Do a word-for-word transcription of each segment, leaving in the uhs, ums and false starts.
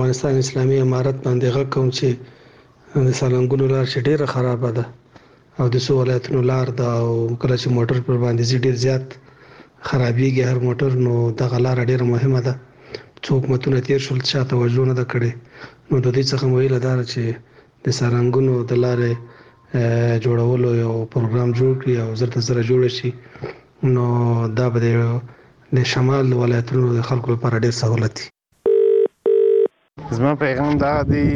افغانستان اسلامي امارت باندې غږ کوم چې د سالنګونو لار چې ډیره خرابه ده او د څو ولایتونو لار ده او کله چې موټر پر باندې زی ډیر زیات خرابېږي هر موټر، نو دغه لار ډیره مهمه ده. څو حکومتونه تیر شول چې توجه نه ده کړې، نو د دې څخه ویل دا چې د سالنګونو د لارې جوړولو یو پروګرام جوړ کړي او زر تر زر جوړ شي، نو دا به د شمال ولایتونو د خلکو لپاره ډیر سہولت وي. زما پیغام دا دی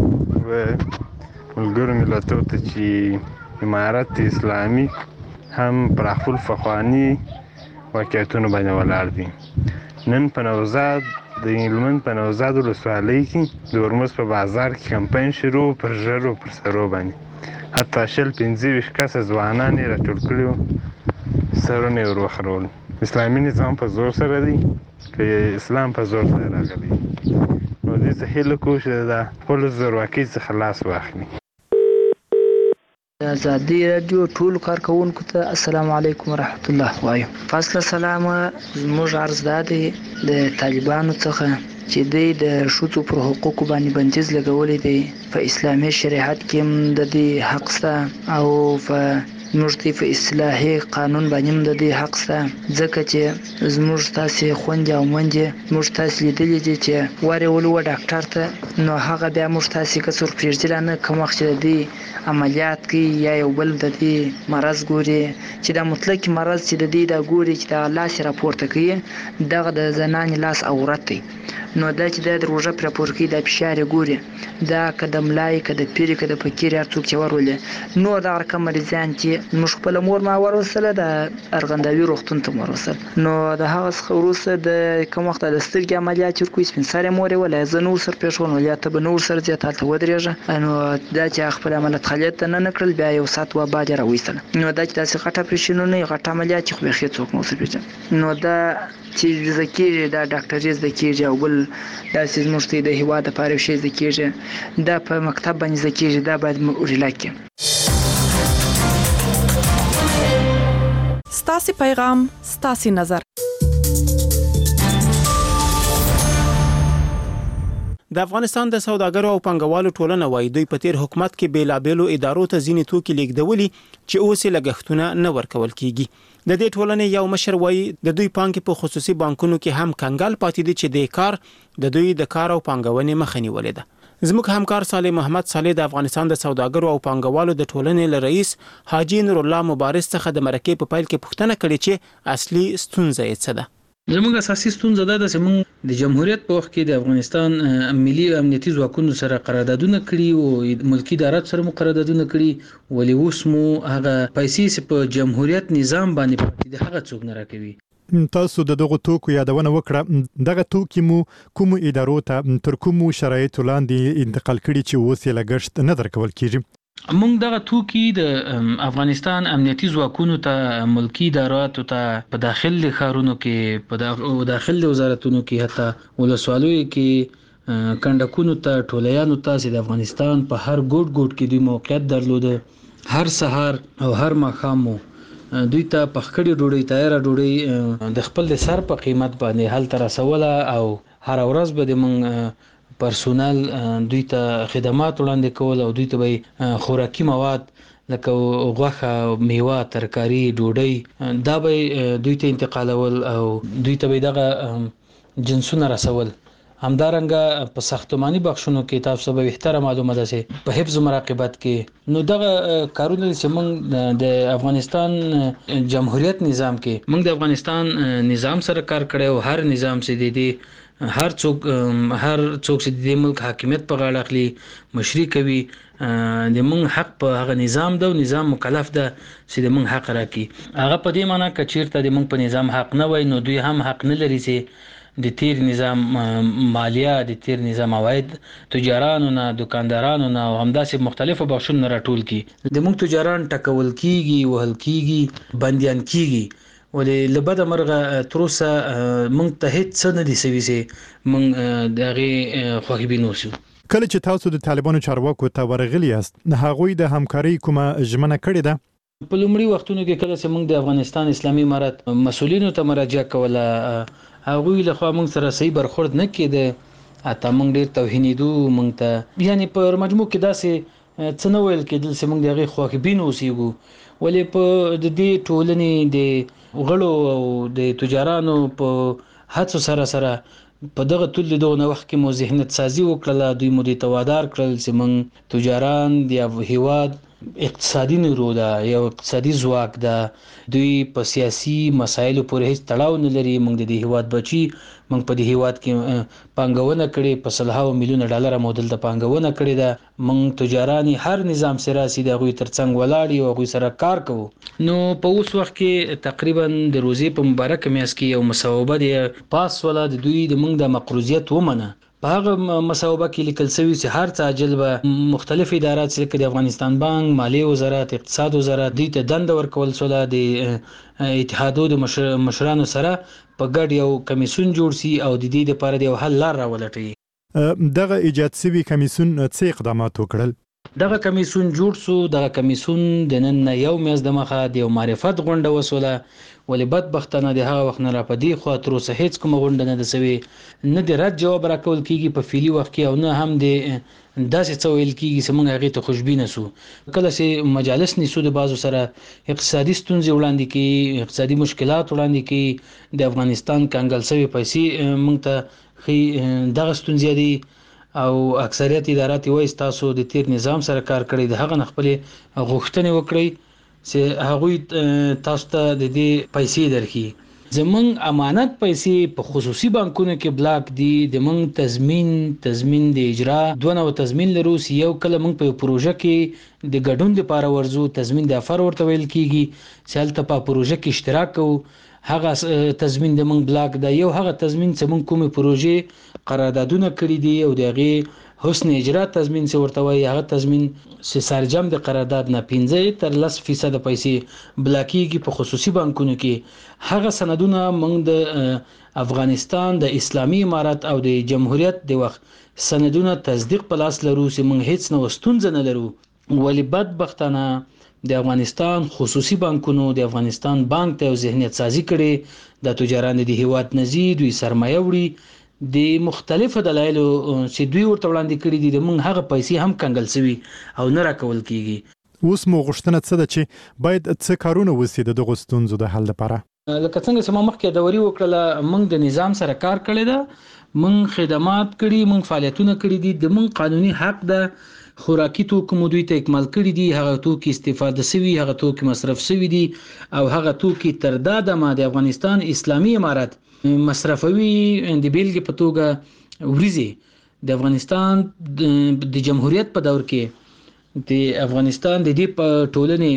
ملګرو ملتونو ته چې امارت اسلامي هم پر خپل فخواني واقعیتونو باندې ولاړ دي. نن په نوزاد د هلمند په نوزاد ولسوالۍ کې د هرمز په بازار کې کمپاین شروع پر ژرو پر سرو باندې حتی شل پنځه ویشت کسه ځوانان یې راټول کړي وو، سرونه یې ور وخرول. اسلامي نظام په زور سره دی که اسلام په زور سره راغلی، نو دې څه هیله کوو چې د خپلو زورواکۍ څخه لاس واخلي. ازادي راډیو ټولو کارکوونکو ته السلام علیکم ورحمت الله وایم. فاصله سلام. زموږ عرض دا دی د طالبانو څخه چې دوی د ښځو پر حقوقو باندې بندیز لګولی دی. په اسلامي شریعت کې هم د دې حق شته او په زموږ په اصلاحي قانون باندې هم د دې حق شته، ځکه چې زموږ تاسې خویندې او میندې موږ تاسې لیدلي دي چې ورولو ډاکټر ته، نو هغه بیا موږ تاسې که څوک پرېږدي نه کوم وخت چې د دې عملیات کوي یا یو بل د دې مرض ګوري چې دا مطلق مرض چې د دې دا ګوري چې دا لاس راپورته کوي، دغه د زنانې لاس عورت دی. نو دا چې دا د روژه پرې پور کوي دا فشار ګوري، دا که د ملای که د پیري که د فقیر هر څوک چې ورولي، نو دغه رقم مریضان چې موږ خپله مور ما وروستله د ارغنداوي روغتون ته وروستل، نو د هغه څخه وروسته د کوم وخت د سترګې عملیات چې ورکوي سپین سرې مور یې وله زه نه ورسره پرېښول، نو یا ته به نه ورسره ځې ته هلته ودرېږه. نو دا چې خپل عملیات خلیت ته نه نه کړل، بیا یو ساعت وا بعد یې راویستله. نو دا چې داسې غټ اپرېشنونه یې غټ عملیات چې خو بیخي څوک نه ورسره پېژني، نو دا چې زده کېږي دا ډاکټري زده کېږي او بل داسې زموږ ته د هېواد دپاره یو شی زده کېږي، دا په مکتب باندې زده کېږي، دا باید ریلا کړي. ستاسې پیغام ستاسې نظر. د افغانستان د سوداګرو او پانګوالو ټولنه وايي دوی په تیر حکومت کې بیلابېلو ادارو ته ځینې توکي لیږدولي چې اوس یې لګښتونه نه ورکول کیږي. د دې ټولنې یو مشر وايي د دوی پانګې په خصوصي بانکونو کې هم کنګال پاتې دي چې د کار د دوی د کار او پانګونې مخه نیولې ده. زموږ همکار صالح محمد صالح د افغانستان د سوداګرو او پانګوالو د ټولنې له رئیس حاجی نور الله مبارز څخه د مرکې په پیل کې پوښتنه کړې چې اصلي ستونزه یې څه ده. زموږ اساسي ستونزه دا ده چې موږ د جمهوریت په وخت کې د افغانستان ملي امنیتي ځواکونو سره قراردادونه کړي او ملکی ادارات سره مو قراردادونه کړي، ولې اوس مو هغه پیسې په جمهوریت نظام باندې پاتې دي هغه څوک نه راکوي. تاسو د دغه توکو یادونه وکړه، دغه توکي مو کوم ادارو ته تر کومو شرایطو لاندې انتقال کړي چې اوس یې لګښت نه درکول کیږي؟ موږ دغه توکي د افغانستان امنیتي ځواکونو ته، ملکی اداراتو ته، په داخل ښارونو کې، په داخل وزارتونو کې، حتی ولسوالیو کې، کنډکونو ته، ټولیانو ته چې د افغانستان په هر ګوټ ګوټ کې دوی موقعیت درلوده، هر سهار او هر ماښام دوی ته پخکړې ډوډۍ، تیاره ډوډۍ د خپل د سر په قیمت باندې هلته رسوله او هر ورځ به د موږ پرسونل دوی ته خدمات وړاندې کول او دوی ته به خوراکي مواد لکه غوښه، میوه، ترکاري، ډوډۍ دا به دوی ته انتقالول او دوی ته به دغه جنسونه رسول. همدارنګه په ساختماني بخشونو کې تاسو به بهتره معلومه ده چې په حفظ مراقبت کې، نو دغه کارونه چې موږ د افغانستان جمهوریت نظام کې موږ د افغانستان نظام سره کار کړی او هر نظام چې دی هر څوک هر څوک چې د ملک حاکمیت په غاړه اخلي، مشري کوي، د موږ حق په هغه نظام ده او نظام مکلف ده چې د موږ حق راکړي. هغه په دې معنی که چیرته د موږ په نظام حق نه وای، نو دوی هم حق نه لري چې د تیر نظام مالیه، د تیر نظام عواید تجارانو نه، دکاندارانو نه او همداسې مختلفو بخشونو نه راټول کړي. د موږ تجاران ټکول کیږي، وهل کیږي، بندیان کیږي، ولې له بده مرغه تر اوسه موږ ته هېڅ څه نه دي سوي چې موږ د هغې خواهبین اوسو. کله چې تاسو د طالبانو چارواکو ته ورغلي یاست، هغوی د همکارۍ کومه ژمنه کړې ده؟ په لومړي وختونو کې کله چې موږ د افغانستان اسلامي امارت مسؤلینو ته مراجعه کوله، هغوی له خوا موږ سره صحیح برخورد نه کېده اته موږ ډیر توهینېدو موږ ته یعنی په مجموع کې داسې څه نه ویل کېدل چې موږ دغه خوښبین اوسېږو ولې په د دې ټولنې د غړو او د تجارانو په هڅو سره سره په دغه ټول دغه وخت کې مو ذهنیت سازي وکړه دوی مو د توادار کړل چې موږ تجاران د هیواد اقتصادي نیرو ده یو اقتصادي ځواک ده دوی په سیاسي مسایلو پورې هیڅ تړاو نه لري موږ د هیواد بچي موږ په دې هیواد کې پانګونه کړې په سلهاو میلیونه ډالر مودل ته پانګونه کړې ده موږ تجاران هر نظام سیاسي د غوي ترڅنګ ولاړ او غوي سره کار کوو نو په اوس وخت کې تقریبا د روزي په مبارک میاس کې یو مصوبه دی پاس ولا د دوی د موږ د مقروضیت ومنه په هغه مصوبه کې لیکل شوی چې هر څه اجل به مختلف ادارات لکه د افغانستان بانک مالی وزارت اقتصاد وزارت دوی ته دند ورکول شوه د اتحادو د مشرانو سره په ګډ یو کمیسیون جوړ شي او د دې لپاره د حل لار راولټي دغه ایجاد شوی کمیسیون څه اقدامات وکړل دغه کمیسیون جوړ شو دغه کمیسیون د نن یو میاشت د مخه د معرفت غونډه وسوله ولې بدبختانه د هغه وخت نه را پدې خو تر اوسه هیڅ کوم غونډه نه ده سوي نه د رد جواب راکول کیږي په فعلی وخت کې او نه هم د داسې څه ویل کیږي چې موږ هغه ته خوشبینه سو کله چې مجالس نیسو د بازو سره اقتصادي ستونزې وړاندې کی اقتصادي مشکلات وړاندې کی د افغانستان کانګل سوي پیسې موږ ته خي دغه ستونزې دي او اکثریت ادارات وایي تاسو د تیر نظام سره کار کړی د هغه خپل غوښتنې وکړي چې هغه تاسو ته د دې پیسې درکې زمونږ امانت پیسې په خصوصي بانکونو کې بلاک دي د مونږ تضمین تضمین د اجرا دونه تضمین لرو یو کله مونږ په پروژه کې د ګډون لپاره ورزو تضمین د افر ورته ویل کیږي چې هلته په پروژه کې اشتراک کوو هغه تضمین د مونږ بلاک دا یو هغه تضمین چې مونږ کومه پروژه قراردادونه کړې دي او دغه حسن اجرا تضمین څه ورته وایي هغه تضمین چې سرجم د قرارداد نه پنځه تر لس فیصد پیسې بلاکیږي په خصوصي بانکونو کې هغه سندونه موږ د افغانستان د اسلامي امارت او د جمهوریت د وخت سندونه تصدیق په لاس لرو چې موږ هیڅ نو ستونزه نه لرو ولی بدبختانه د افغانستان خصوصي بانکونو د افغانستان بانک ته ذهنیت سازي کړي د تجاران د هیواد نزيد وي سرمایه وړي د مختلفو دلایلو چې دوی ورته وړاندې کړي دي د موږ هغه پیسې هم کنګل شوی او نه راکول کیږي اوس مو غوښتنه څه ده چې باید څه کارونه وسي د دغه ستونزو د حل لپاره لکه څنګه چې ما مخکې د وری وکړه موږ د نظام سره کار کړی دا موږ خدمات کړي موږ فعالیتونه کړي دي د موږ قانوني حق ده خوراکي توکو مو دوی ته اکمال کړي دي هغه توکي استفاده شوی هغه توکي مصرف شوی دي او هغه توکي تر دا د ما د افغانستان اسلامي امارت مصرفوي د بیلګې په توګه وريزي د افغانستان د جمهوریت په دور کې د افغانستان د دې په ټولنې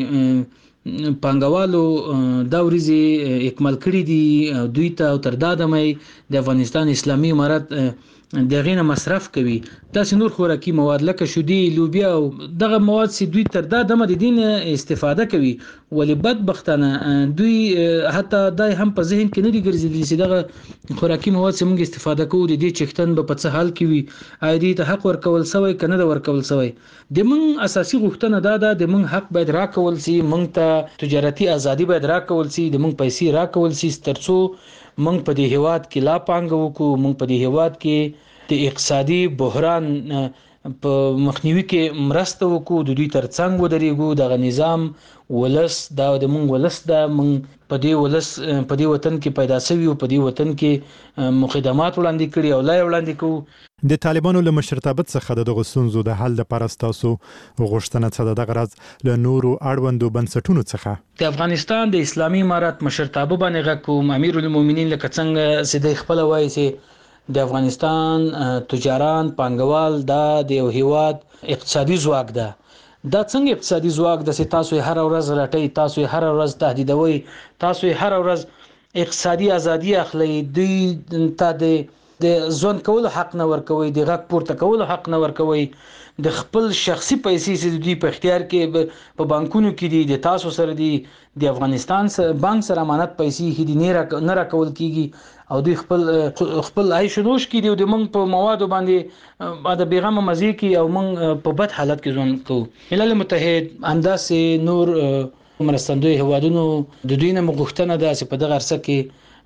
پانګوالو دا وريزي اکمال کړي دي دوی ته تر دا د مې د افغانستان اسلامي امارت دغه نه مصرف کوي تاسو نور خوراکي مواد لکه شودي لوبیا او دغه مواد چې دوی تر دا دمه د دین استفاده کوي ولې بدبختانه دوی حتی دای هم په ذهن کې نه دي ګرځېدلي چې دغه خوراکي مواد چې موږ استفاده کوو د دې چختن په څه حال کې وي اېدی ته حق ورکول سوی کنه د ورکول سوی د موږ اساسي غوښتنه دا ده د موږ حق باید راکول سي موږ ته تجارتي ازادي باید راکول سي د موږ پیسې راکول سي ترڅو موږ په دې هیواد کې لا پانګ وکړو موږ په دې هیواد کې د اقتصادي بحران په مخنیوي کې مرسته وکړو د دوی ترڅنګ ودرېږو دغه نظام ولس دا د موږ ولس دا موږ په دې ولس په دې وطن کې پیدا شوی او په دې وطن کې مخدمات وړاندې کړي او لا وړاندې کوو د طالبانو له مشرتابت څخه د غسونزو د حل لپاره تاسو غوښتنه څه ده د غرض له نورو اړوندو بنسټونو څخه د افغانستان د اسلامي امارت مشرتابه باندې غوښوم امیر المؤمنین لکه څنګه چې د خپل وایي چې د افغانستان تجاران پانګوال دا د یو هیواد اقتصادي ځواک ده دا څنګه اقتصادي ځواک د تاسو هر ورځ لټي تاسو هر ورځ تهدیدوي تاسو هر ورځ اقتصادي ازادي اخلي دوی ته د د ځون کول حق نه ورکوي د غږ پورته کول حق نه ورکوي د خپل شخصي پیسې چې دوی په اختیار کې په بانکونو کې دي د تاسو سره دي د افغانستان بانک سره امانت پیسې هدي نه راکول کیږي او دوی خپل خپل عيش نوش کې دي د موږ په موادو باندې د بیغمه مزي کې او موږ په بد حالت کې ځون کوو ملل متحد انداسه نور مرستندوی هوادونو د دوی نه مغښتنه ده چې په دغه عرصه کې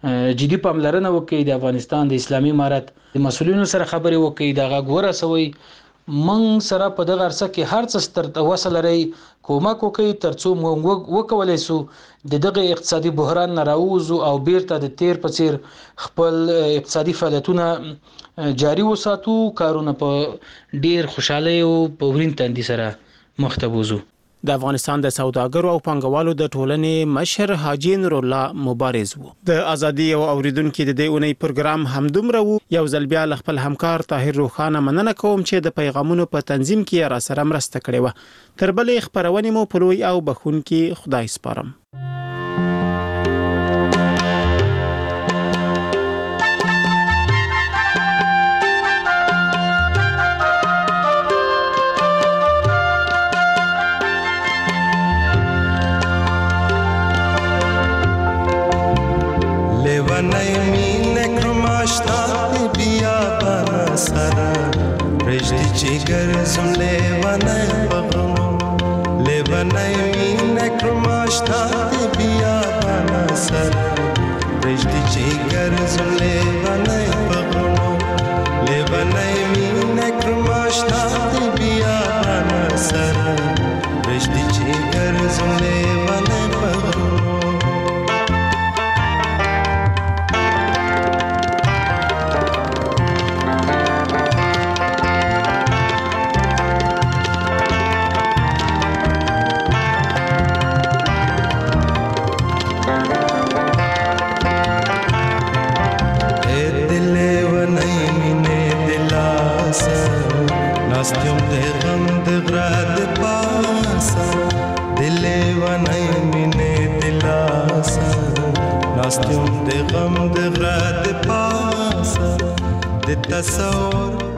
جدي پاملرنه وکړي د افغانستان د اسلامي امارت د مسولینو سره خبرې وکړي دا غوړه سوي من سره په دغه ارسه کې هر څه ستر وصل لري کومک وکړي ترڅو موږ وکولای سو د دغه اقتصادي بحران نه راوځو او بیرته د تیر په څیر خپل اقتصادي فعالیتونه جاري وساتو کارونه په ډیر خوشاله او په ورین تندي سره مختبوزو. د افغانستان د سوداګرو او پانګوالو د ټولنې مشر حاجی نور الله مبارز وو. د ازادي او اوریدونکو د دې اونۍ پروګرام همدومره وو. یو ځل بیا خپل همکار طاهر روخانه مننه کوم چې د پیغامونو په تنظیم کې را سره مرسته کړې و. تر بلې خبرونه مو په لوی او بخونکي خدای سپارم. Jigar zum levanay bagum levanay min krumashta biya bana sar rishti jigar zum levanay bagum levanay min krumashta biya bana sar rishti jigar zum levanay bagum Nastum de gam de grad pasa dile vanay mine dilasa Nastum de gam de grad pasa de tasawwur